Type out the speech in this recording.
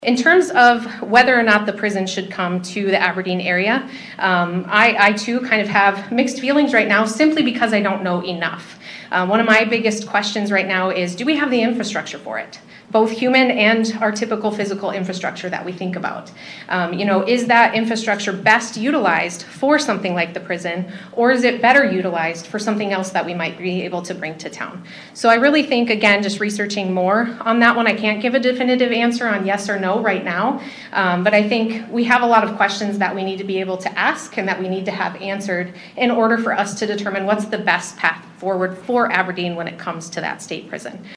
In terms of whether or not the prison should come to the Aberdeen area, I too kind of have mixed feelings right now simply because I don't know enough. One of my biggest questions right now is, do we have the infrastructure for it? Both human and our typical physical infrastructure that we think about. Is that infrastructure best utilized for something like the prison, or is it better utilized for something else that we might be able to bring to town? So I really think, again, just researching more on that one, I can't give a definitive answer on yes or no right now, but I think we have a lot of questions that we need to be able to ask and that we need to have answered in order for us to determine what's the best path forward for Aberdeen when it comes to that state prison.